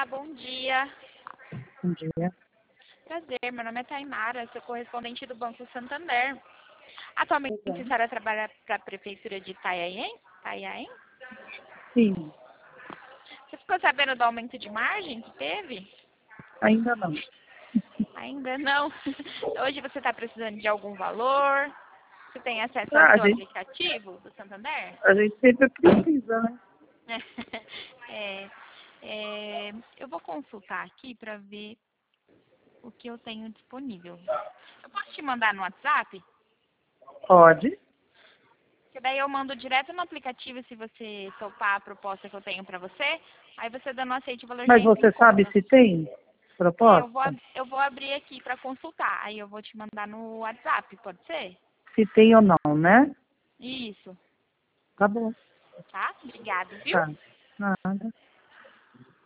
Olá, bom dia. Bom dia. Prazer, meu nome é Taimara, sou correspondente do Banco Santander. Atualmente a senhora trabalha para a Prefeitura de Itanhaém? Itanhaém? Sim, Você ficou sabendo do aumento de margem que teve? ainda não. Ainda não. Hoje você está precisando de algum valor? Você tem acesso ao Ah, seu aplicativo do Santander? a gente sempre precisa, né? É, eu vou consultar aqui para ver o que eu tenho disponível. Eu posso te mandar no WhatsApp? Pode, Que daí eu mando direto no aplicativo se você topar a proposta que eu tenho para você. Aí você dando aceite, o valor já mas entra em você sabe conta. se tem proposta? Eu vou abrir aqui para consultar. Aí eu vou te mandar no WhatsApp, pode ser? Se tem ou não, né? Isso, Tá bom, tá? Obrigada, viu? tá. Nada.